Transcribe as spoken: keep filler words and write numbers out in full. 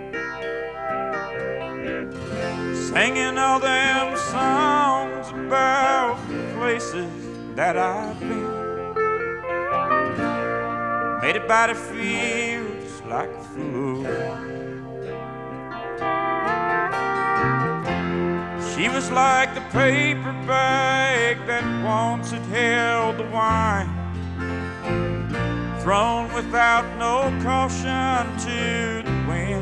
singing all them songs about the places that I've been. Made everybody feel just like a fool. She was like the paper bag that once had held the wine, thrown without no caution to the wind.